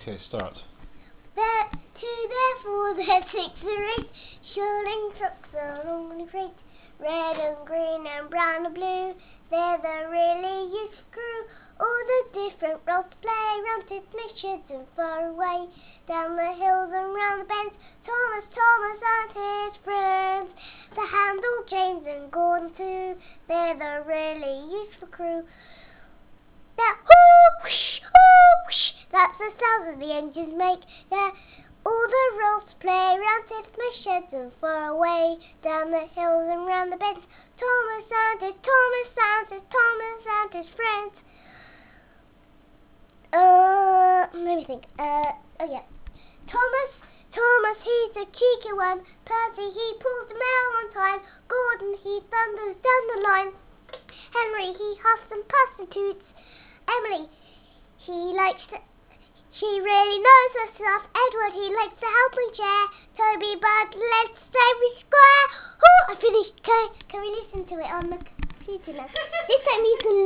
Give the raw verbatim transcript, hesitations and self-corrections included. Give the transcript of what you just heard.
Okay, start. There, two, therefore, there, six, there, eight. Shirling trucks along the freight. Red and green and brown and blue. They're the really useful crew. All the different roles to play. Round Titmish sheds and far away. Down the hills and round the bends. Thomas, Thomas and his friends. The Handle, James and Gordon too. They're the really useful crew. They're hoo, whoosh, hoo, whoosh. That's the sounds that the engines make. Yeah, all the roles to play round Titmish sheds and far away, down the hills and round the bends. Thomas and his, Thomas and his, Thomas and his friends. Uh, let me think. Uh, oh yeah. Thomas, Thomas, he's the cheeky one. Percy, he pulls the mail on time. Gordon, he thunders down the line. Henry, he huffs and puffs and toots. Emily, he likes to, she really knows her stuff. Edward, he likes the helping chair. Toby, Bud, let's stay with square. Oh, I finished. Can, can we listen to it on the computer now? This time he's going to